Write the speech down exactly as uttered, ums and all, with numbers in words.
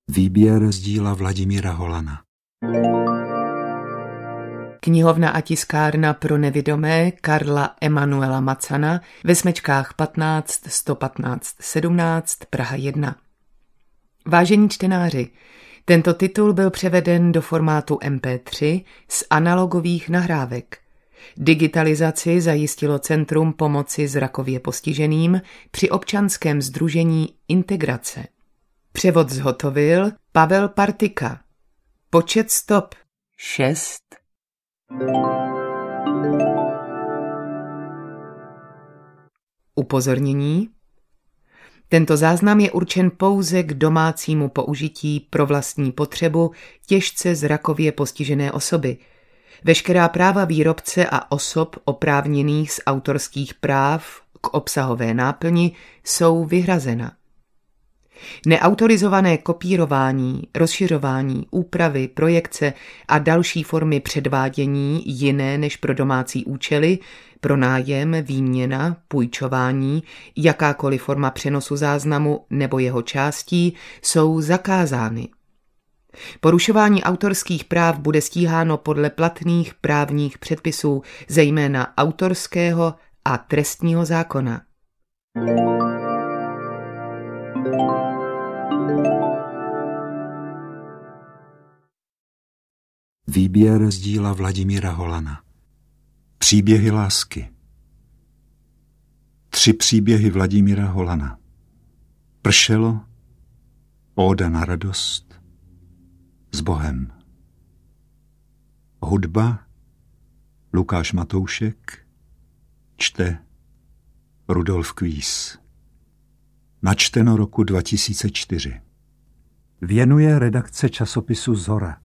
Výběr z díla Vladimíra Holana. Knihovna a tiskárna pro nevidomé Karla Emanuela Macana ve smečkách patnáct sto patnáct sedmnáct Praha jedna. Vážení čtenáři, tento titul byl převeden do formátu em pé tři z analogových nahrávek. Digitalizaci zajistilo Centrum pomoci zrakově postiženým při občanském sdružení Integrace. Převod zhotovil Pavel Partika. Počet stop šest. Upozornění. Tento záznam je určen pouze k domácímu použití pro vlastní potřebu těžce zrakově postižené osoby. Veškerá práva výrobce a osob oprávněných z autorských práv k obsahové náplni jsou vyhrazena. Neautorizované kopírování, rozšiřování, úpravy, projekce a další formy předvádění jiné než pro domácí účely, pronájem, výměna, půjčování, jakákoliv forma přenosu záznamu nebo jeho částí jsou zakázány. Porušování autorských práv bude stíháno podle platných právních předpisů, zejména autorského a trestního zákona. Výběr z díla Vladimíra Holana. Příběhy lásky. Tři příběhy Vladimíra Holana. Pršelo, Óda na radost, S Bohem. Hudba Lukáš Matoušek, čte Rudolf Kvíz. Načteno roku dva tisíce čtyři. Věnuje redakce časopisu Zora.